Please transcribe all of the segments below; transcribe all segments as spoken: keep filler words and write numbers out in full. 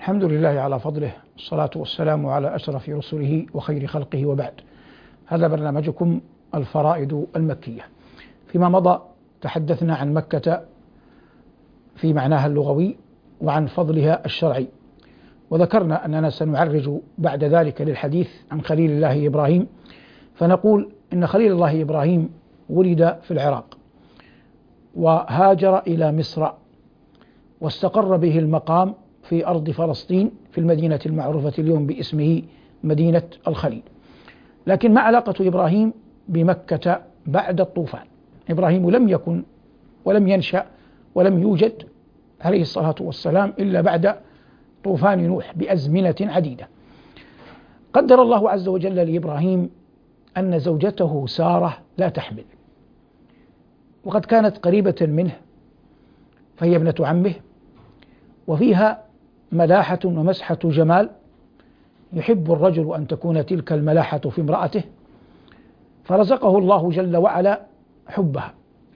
الحمد لله على فضله، والصلاة والسلام على أشرف رسله وخير خلقه، وبعد. هذا برنامجكم الفرائض المكية. فيما مضى تحدثنا عن مكة في معناها اللغوي وعن فضلها الشرعي، وذكرنا أننا سنعرج بعد ذلك للحديث عن خليل الله إبراهيم، فنقول إن خليل الله إبراهيم ولد في العراق وهاجر إلى مصر واستقر به المقام في أرض فلسطين في المدينة المعروفة اليوم باسمه مدينة الخليل. لكن ما علاقة إبراهيم بمكة بعد الطوفان؟ إبراهيم لم يكن ولم ينشأ ولم يوجد عليه الصلاة والسلام إلا بعد طوفان نوح بأزمنة عديدة. قدر الله عز وجل لإبراهيم أن زوجته سارة لا تحمل، وقد كانت قريبة منه، فهي ابنة عمه، وفيها ملاحة ومسحة جمال يحب الرجل أن تكون تلك الملاحة في امرأته، فرزقه الله جل وعلا حبها،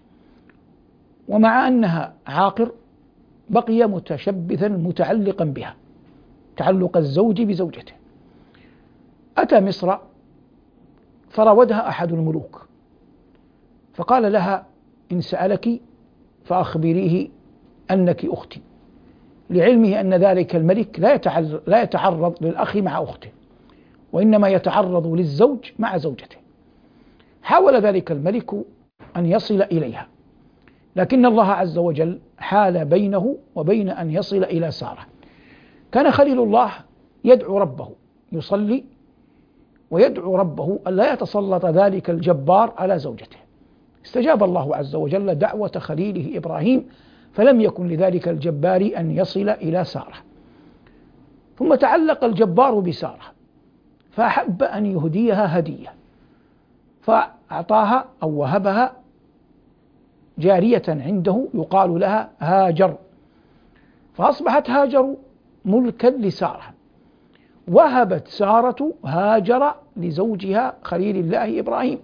ومع أنها عاقر بقي متشبثا متعلقا بها تعلق الزوج بزوجته. أتى مصر فراودها أحد الملوك فقال لها: إن سألك فأخبريه أنك أختي، لعلمه أن ذلك الملك لا يتعرض للأخ مع أخته، وإنما يتعرض للزوج مع زوجته. حاول ذلك الملك أن يصل إليها، لكن الله عز وجل حال بينه وبين أن يصل إلى سارة. كان خليل الله يدعو ربه، يصلي ويدعو ربه ألا يتسلط ذلك الجبار على زوجته. استجاب الله عز وجل دعوة خليله إبراهيم، فلم يكن لذلك الجبار أن يصل إلى سارة. ثم تعلق الجبار بسارة فأحب أن يهديها هدية، فأعطاها أو وهبها جارية عنده يقال لها هاجر، فأصبحت هاجر ملكا لسارة. وهبت سارة هاجر لزوجها خليل الله إبراهيم.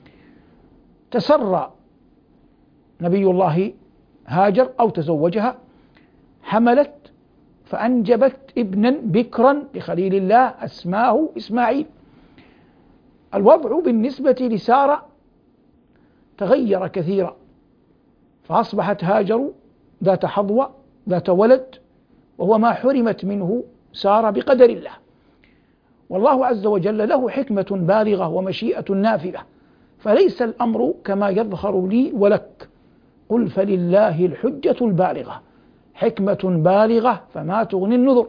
تسرى نبي الله هاجر أو تزوجها، حملت فأنجبت ابنا بكرا لخليل الله أسماه إسماعيل. الوضع بالنسبة لسارة تغير كثيرا، فأصبحت هاجر ذات حظوة ذات ولد، وهو ما حرمت منه سارة بقدر الله. والله عز وجل له حكمة بالغة ومشيئة نافذة، فليس الأمر كما يظهر لي ولك. قل فلله الحجة البالغة، حكمة بالغة فما تغني النذر.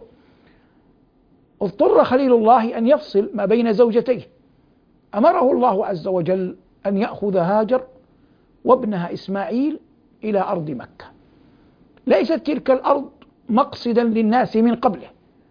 اضطر خليل الله أن يفصل ما بين زوجتيه، أمره الله عز وجل أن يأخذ هاجر وابنها إسماعيل إلى أرض مكة. ليست تلك الأرض مقصدا للناس من قبله،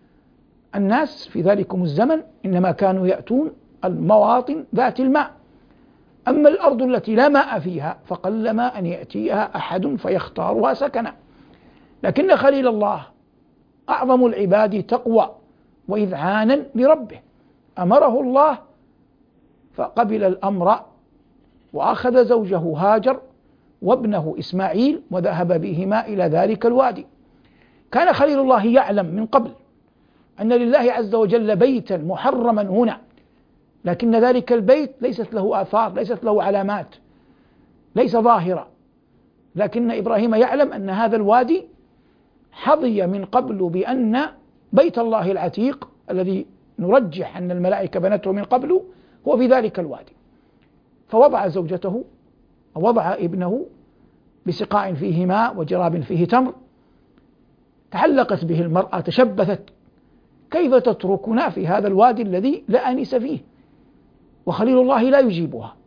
الناس في ذلكم الزمن إنما كانوا يأتون المواطن ذات الماء، أما الأرض التي لا ماء فيها فقلما أن يأتيها أحد فيختارها سكنا. لكن خليل الله أعظم العباد تقوى وإذعانا لربه، أمره الله فقبل الأمر وأخذ زوجه هاجر وابنه إسماعيل وذهب بهما إلى ذلك الوادي. كان خليل الله يعلم من قبل أن لله عز وجل بيتا محرما هنا، لكن ذلك البيت ليست له آثار، ليست له علامات، ليس ظاهرة. لكن إبراهيم يعلم أن هذا الوادي حظي من قبل بأن بيت الله العتيق الذي نرجح أن الملائكة بنته من قبل هو في ذلك الوادي. فوضع زوجته ووضع ابنه بسقاء فيه ماء وجراب فيه تمر. تعلقت به المرأة، تشبثت: كيف تتركنا في هذا الوادي الذي لا أنس فيه؟ وخليل الله لا يجيبها،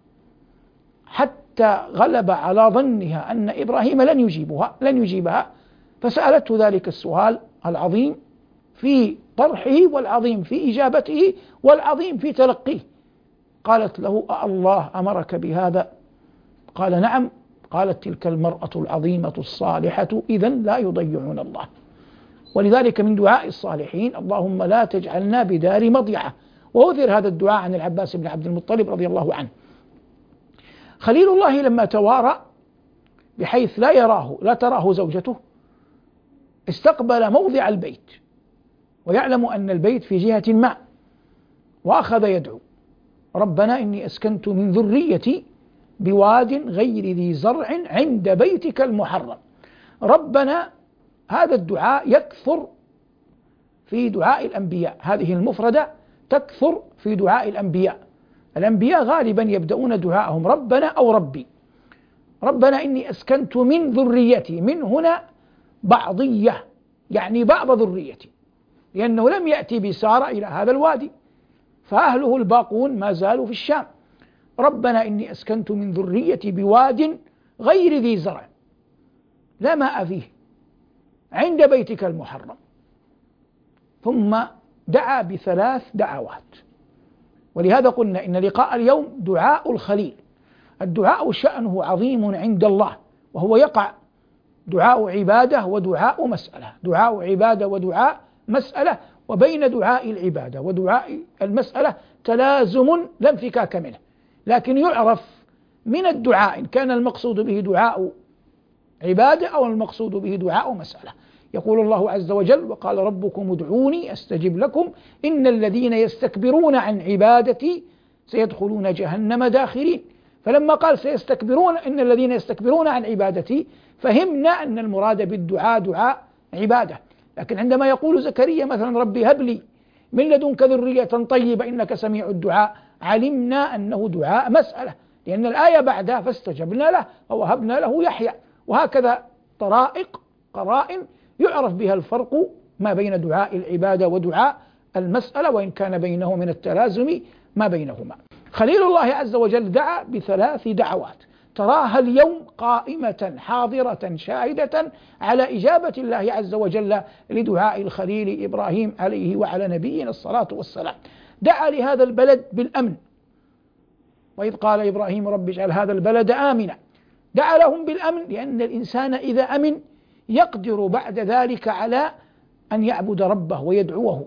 حتى غلب على ظنها أن إبراهيم لن يجيبها لن يجيبها فسألته ذلك السؤال العظيم في طرحه والعظيم في إجابته والعظيم في تلقيه. قالت له: الله أمرك بهذا؟ قال: نعم. قالت: تلك المرأة العظيمة الصالحة إذن لا يضيعون الله. ولذلك من دعاء الصالحين: اللهم لا تجعلنا بدار مضيعة. وأثر هذا الدعاء عن العباس بن عبد المطلب رضي الله عنه. خليل الله لما توارى بحيث لا يراه لا تراه زوجته، استقبل موضع البيت ويعلم أن البيت في جهة ما، وأخذ يدعو: ربنا إني أسكنت من ذريتي بواد غير ذي زرع عند بيتك المحرم. ربنا، هذا الدعاء يكثر في دعاء الأنبياء، هذه المفردة تكثر في دعاء الأنبياء. الأنبياء غالبا يبدأون دعاءهم ربنا أو ربي. ربنا إني أسكنت من ذريتي، من هنا بعضية، يعني بعض ذريتي، لأنه لم يأتي بسارة إلى هذا الوادي، فأهله الباقون ما زالوا في الشام. ربنا إني أسكنت من ذريتي بواد غير ذي زرع لا ماء فيه عند بيتك المحرم. ثم دعا بثلاث دعوات، ولهذا قلنا إن لقاء اليوم دعاء الخليل. الدعاء شأنه عظيم عند الله، وهو يقع دعاء عبادة ودعاء مسألة، دعاء عبادة ودعاء مسألة، وبين دعاء العبادة ودعاء المسألة تلازم لا انفكاك منه، لكن يعرف من الدعاء إن كان المقصود به دعاء عبادة أو المقصود به دعاء مسألة. يقول الله عز وجل: وقال ربكم ادعوني أستجب لكم إن الذين يستكبرون عن عبادتي سيدخلون جهنم داخرين. فلما قال سيستكبرون، إن الذين يستكبرون عن عبادتي، فهمنا أن المراد بالدعاء دعاء عبادة. لكن عندما يقول زكريا مثلا: ربي هب لي من لدنك ذرية طيبة إنك سميع الدعاء، علمنا أنه دعاء مسألة، لأن الآية بعدها فاستجبنا له ووهبنا له يحيى. وهكذا طرائق قرائن يعرف بها الفرق ما بين دعاء العبادة ودعاء المسألة، وإن كان بينه من التلازم ما بينهما. خليل الله عز وجل دعا بثلاث دعوات تراها اليوم قائمة حاضرة شاهدة على إجابة الله عز وجل لدعاء الخليل إبراهيم عليه وعلى نبينا الصلاة والسلام. دعا لهذا البلد بالأمن، وإذ قال إبراهيم رب اجعل هذا البلد آمنا. دعا لهم بالأمن لأن الإنسان إذا أمن يقدر بعد ذلك على أن يعبد ربه ويدعوه،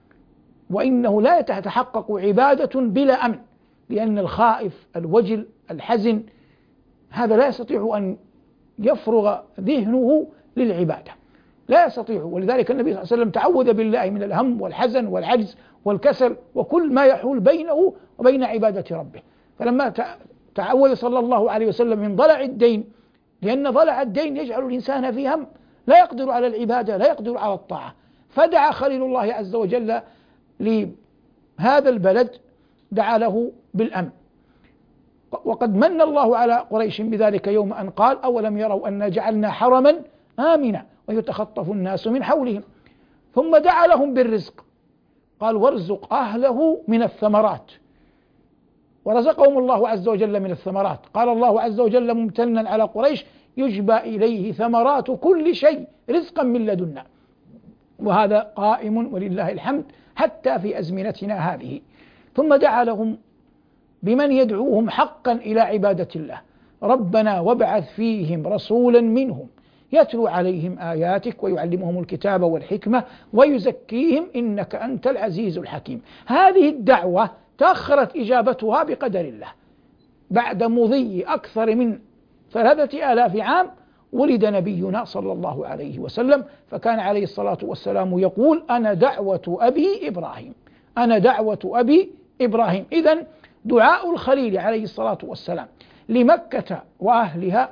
وإنه لا تتحقق عبادة بلا أمن، لأن الخائف الوجل الحزن هذا لا يستطيع أن يفرغ ذهنه للعبادة، لا يستطيع. ولذلك النبي صلى الله عليه وسلم تعوذ بالله من الهم والحزن والعجز والكسل وكل ما يحول بينه وبين عبادة ربه. فلما تعوذ صلى الله عليه وسلم من ضلع الدين، لأن ضلع الدين يجعل الإنسان في هم، لا يقدر على العبادة، لا يقدر على الطاعة. فدعا خليل الله عز وجل لهذا البلد، دعا له بالأمن. وقد من الله على قريش بذلك يوم أن قال: أولم يروا أن جعلنا حرما آمنا ويتخطف الناس من حولهم. ثم دعا لهم بالرزق، قال: وارزق أهله من الثمرات، ورزقهم الله عز وجل من الثمرات. قال الله عز وجل ممتنا على قريش: يجبى إليه ثمرات كل شيء رزقا من لدنا. وهذا قائم ولله الحمد حتى في أزمنتنا هذه. ثم دعا لهم بمن يدعوهم حقا إلى عبادة الله: ربنا وابعث فيهم رسولا منهم يتلو عليهم آياتك ويعلمهم الكتاب والحكمة ويزكيهم إنك أنت العزيز الحكيم. هذه الدعوة تأخرت إجابتها بقدر الله، بعد مضي أكثر من ثلاثة آلاف عام ولد نبينا صلى الله عليه وسلم، فكان عليه الصلاة والسلام يقول: أنا دعوة أبي إبراهيم، أنا دعوة أبي إبراهيم. إذن دعاء الخليل عليه الصلاة والسلام لمكة وأهلها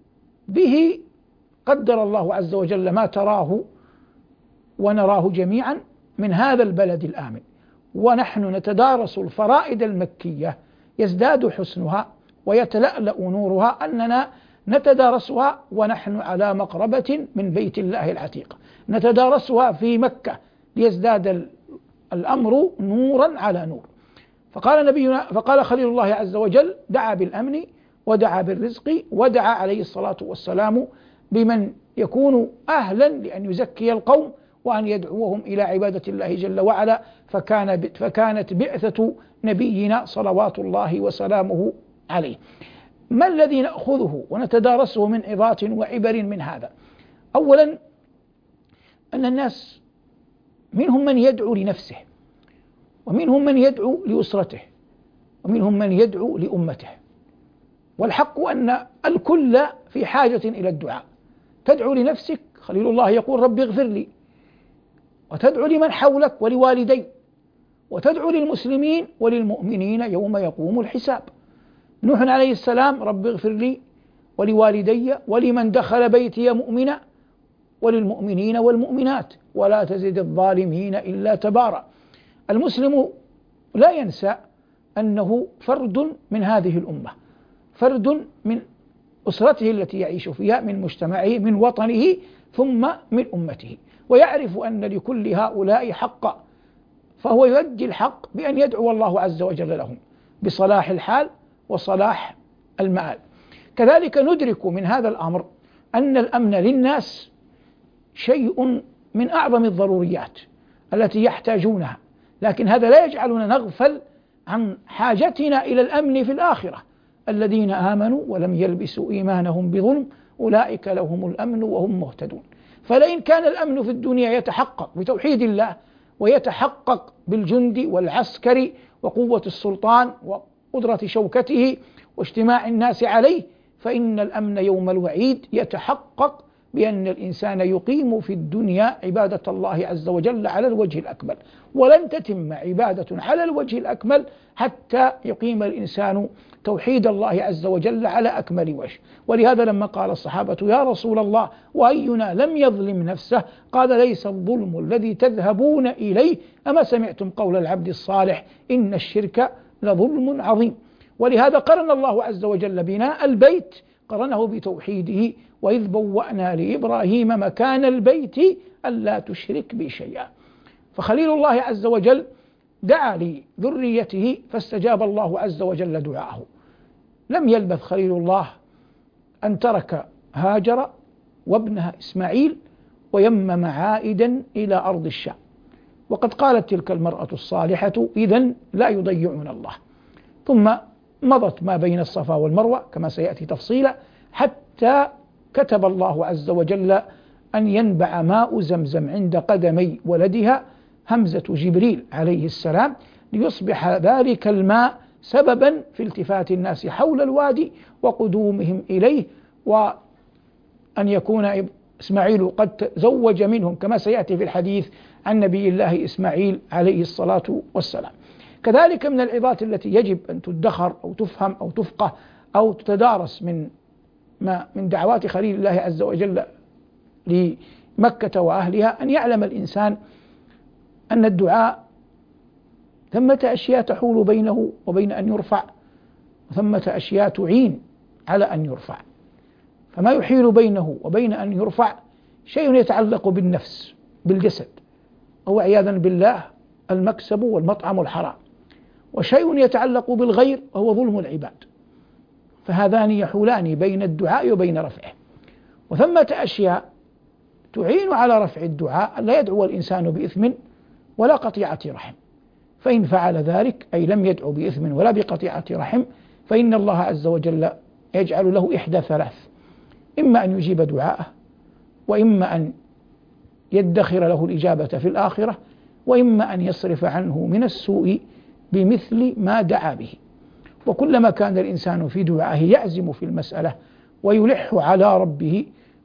به قدر الله عز وجل ما تراه ونراه جميعا من هذا البلد الآمن. ونحن نتدارس الفرائد المكية يزداد حسنها ويتلألأ نورها أننا نتدارسها ونحن على مقربة من بيت الله العتيق، نتدارسها في مكة ليزداد الأمر نورا على نور. فقال نبينا فقال خليل الله عز وجل: دعا بالأمن ودعا بالرزق ودعا عليه الصلاة والسلام بمن يكون أهلا لأن يزكي القوم وأن يدعوهم إلى عبادة الله جل وعلا. فكان فكانت بعثة نبينا صلوات الله وسلامه عليه. ما الذي نأخذه ونتدارسه من عظات وعبر من هذا؟ أولا أن الناس منهم من يدعو لنفسه، ومنهم من يدعو لأسرته، ومنهم من يدعو لأمته، والحق أن الكل في حاجة إلى الدعاء. تدعو لنفسك، خليل الله يقول: رب اغفر لي، وتدعو لمن حولك ولوالديك، وتدعو للمسلمين وللمؤمنين يوم يقوم الحساب. نوح عليه السلام: رب اغفر لي ولوالدي ولمن دخل بيتي مؤمنا وللمؤمنين والمؤمنات ولا تزد الظالمين إلا تبارا. المسلم لا ينسى أنه فرد من هذه الأمة، فرد من أسرته التي يعيش فيها، من مجتمعه، من وطنه، ثم من أمته، ويعرف أن لكل هؤلاء حقا، فهو يؤدي الحق بأن يدعو الله عز وجل لهم بصلاح الحال وصلاح المآل. كذلك ندرك من هذا الأمر أن الأمن للناس شيء من أعظم الضروريات التي يحتاجونها، لكن هذا لا يجعلنا نغفل عن حاجتنا إلى الأمن في الآخرة. الذين آمنوا ولم يلبسوا إيمانهم بظلم أولئك لهم الأمن وهم مهتدون. فلئن كان الأمن في الدنيا يتحقق بتوحيد الله، ويتحقق بالجند والعسكر وقوة السلطان وقدرة شوكته واجتماع الناس عليه، فإن الأمن يوم الوعيد يتحقق بأن الإنسان يقيم في الدنيا عبادة الله عز وجل على الوجه الأكمل، ولن تتم عبادة على الوجه الأكمل حتى يقيم الإنسان توحيد الله عز وجل على أكمل وجه. ولهذا لما قال الصحابة: يا رسول الله وأينا لم يظلم نفسه؟ قال: ليس الظلم الذي تذهبون إليه، أما سمعتم قول العبد الصالح إن الشرك لظلم عظيم. ولهذا قرن الله عز وجل بناء البيت، قرنه بتوحيده: وإذ بوأنا لإبراهيم مكان البيت ألا تشرك بي شيئا. فخليل الله عز وجل دعا لذريته فاستجاب الله عز وجل دعاءه. لم يلبث خليل الله أن ترك هاجر وابنها إسماعيل ويمم عائدا إلى أرض الشام، وقد قالت تلك المرأة الصالحة: إذن لا يضيعون الله. ثم مضت ما بين الصفا والمروة كما سيأتي تفصيلا، حتى كتب الله عز وجل أن ينبع ماء زمزم عند قدمي ولدها همزة جبريل عليه السلام، ليصبح ذلك الماء سببا في التفات الناس حول الوادي وقدومهم إليه، وأن يكون إسماعيل قد تزوج منهم كما سيأتي في الحديث عن نبي الله إسماعيل عليه الصلاة والسلام. كذلك من العظات التي يجب أن تدخر أو تفهم أو تفقه أو تتدارس من ما من دعوات خليل الله عز وجل لمكة وأهلها، أن يعلم الإنسان أن الدعاء ثمة أشياء تحول بينه وبين أن يرفع، وثمة أشياء تعين على أن يرفع. فما يحيل بينه وبين أن يرفع شيء يتعلق بالنفس بالجسد، أو عياذا بالله المكسب والمطعم الحرام، وشيء يتعلق بالغير وهو ظلم العباد، فهذان يحولان بين الدعاء وبين رفعه. وثمة أشياء تعين على رفع الدعاء: لا يدعو الإنسان بإثم ولا قطيعة رحم، فإن فعل ذلك أي لم يدعو بإثم ولا بقطيعة رحم فإن الله عز وجل يجعل له إحدى ثلاث: إما أن يجيب دعاءه، وإما أن يدخر له الإجابة في الآخرة، وإما أن يصرف عنه من السوء بمثل ما دعا به. وكلما كان الإنسان في دعائه يعزم في المسألة ويلح على ربه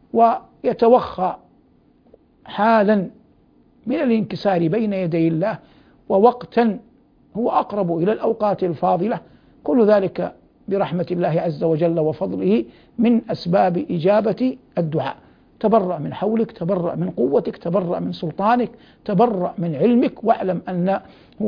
ويتوخى حالا من الانكسار بين يدي الله، ووقتا هو أقرب إلى الأوقات الفاضلة، كل ذلك برحمة الله عز وجل وفضله من أسباب إجابة الدعاء. تبرأ من حولك، تبرأ من قوتك، تبرأ من سلطانك، تبرأ من علمك، واعلم أنه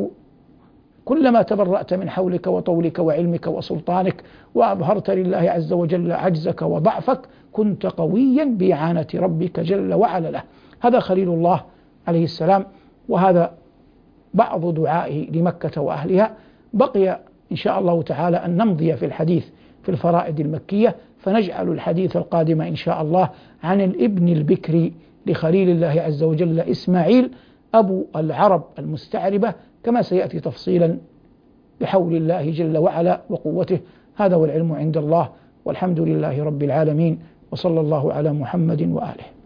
كلما تبرأت من حولك وطولك وعلمك وسلطانك وأظهرت لله عز وجل عجزك وضعفك كنت قويا بإعانة ربك جل وعلا له. هذا خليل الله عليه السلام، وهذا بعض دعائه لمكة وأهلها. بقي إن شاء الله تعالى أن نمضي في الحديث في الفرائض المكية، فنجعل الحديث القادم إن شاء الله عن الابن البكري لخليل الله عز وجل إسماعيل أبو العرب المستعربة، كما سيأتي تفصيلا بحول الله جل وعلا وقوته. هذا والعلم عند الله، والحمد لله رب العالمين، وصلى الله على محمد وآله.